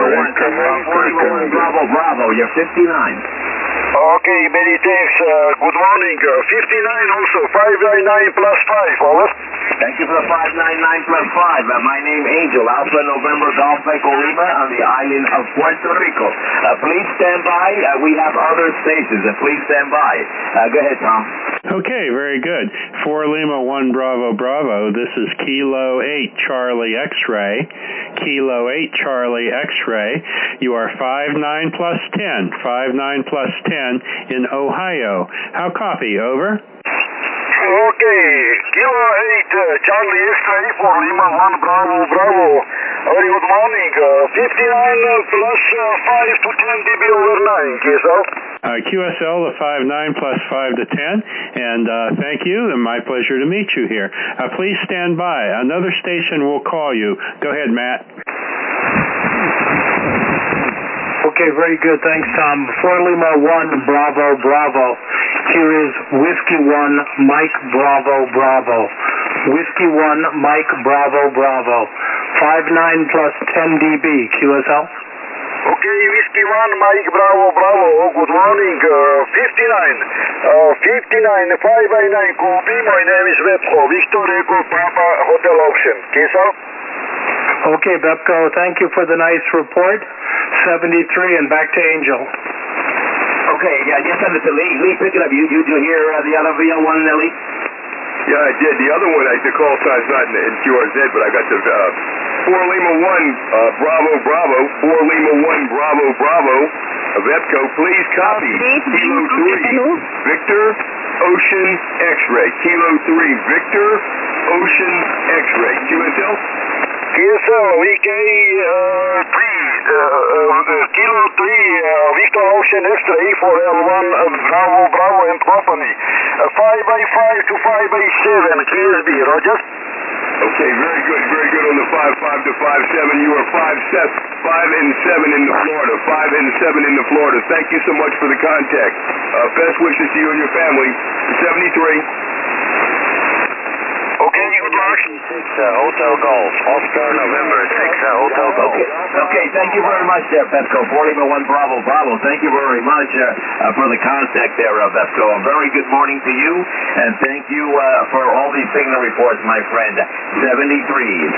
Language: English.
Lima 1, Bravo, Bravo, you're 59. Okay, many thanks. Good morning. 59 also, 599 plus 5, over. Thank you for the 599 plus 5. My name Angel, Alpha November Golf Echo Lima on the island of Puerto Rico. Please stand by. We have other stations. Please stand by. Go ahead, Tom. Okay, very good. 4 Lima 1 Bravo Bravo. This is Kilo 8 Charlie X-Ray. Kilo 8 Charlie X-Ray. You are 59 plus 10. 59 plus 10 in Ohio. How copy? Over. Okay, Kilo 8 Charlie X-Ray for Lima 1 Bravo Bravo. Very good morning. 59 plus 5 to 10 dB over 9, QSL. QSL, the 59 plus 5 to 10, and thank you, and my pleasure to meet you here. Please stand by. Another station will call you. Go ahead, Matt. Okay, very good. Thanks, Tom. 4 Lima 1 Bravo Bravo. Here is Whiskey 1 Mike Bravo Bravo. Whiskey 1 Mike Bravo Bravo. 59 plus 10 dB. QSL? Okay, Whiskey 1 Mike Bravo Bravo. Good morning. 59. 59 599 copy. My name is Webco. Victor Echo Papa Hotel Option. QSL? Okay, Bepco, thank you for the nice report. 73 and back to Angel. Okay, yeah, just send it to Lee. Lee, pick it up. You hear the other VL1, Lee? Yeah, I did. The other one, the call sign's not in QRZ, but I got the 4 Lima 1 Bravo Bravo. 4 Lima 1 Bravo Bravo. Vepco, please copy. Kilo 3 Victor Ocean X-Ray. Kilo 3 Victor Ocean X-Ray. QSL? QSL, VK 3, Kilo 3, Victor Ocean X-Ray for L1 Bravo Bravo and Company. 5x5 to 5x7, KSB, Roger? Okay, very good on the 5 to 5-7. You are 5 and 7 in the Florida. 5 and 7 in the Florida. Thank you so much for the contact. Best wishes to you and your family. 73. Okay, good luck. 6 Hotel Golf. Oscar November 6 Hotel Golf. Okay, thank you very much there, Pepco. 4 Lima 1 Bravo Bravo. Thank you very much for the contact there, Pepco. A very good morning to you, and thank you for all these signal reports, my friend. 73.